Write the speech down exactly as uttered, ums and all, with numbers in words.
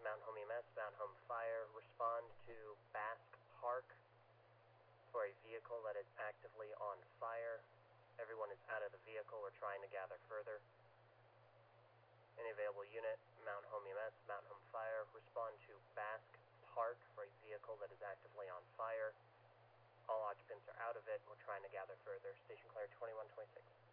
Mountain Home E M S, Mountain Home Fire, respond to Basque Park for a vehicle that is actively on fire. Everyone is out of the vehicle. We're trying to gather further. Any available unit, Mountain Home E M S, Mountain Home Fire, respond to Basque Park for a vehicle that is actively on fire. All occupants are out of it. We're trying to gather further. Station Clear twenty-one twenty-six.